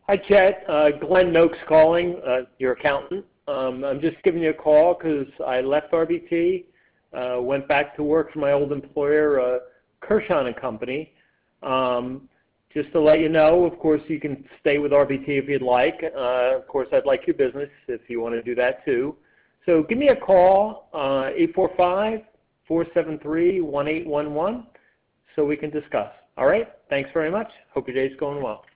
Hi, Chet. Glenn Noakes calling, your accountant. I'm just giving you a call because I left RBT, went back to work for my old employer, Kershaw and Company. Just to let you know, of course, you can stay with RBT if you'd like. Of course, I'd like your business if you want to do that too. So give me a call, 845-473-1811, so we can discuss. All right? Thanks very much. Hope your day's going well.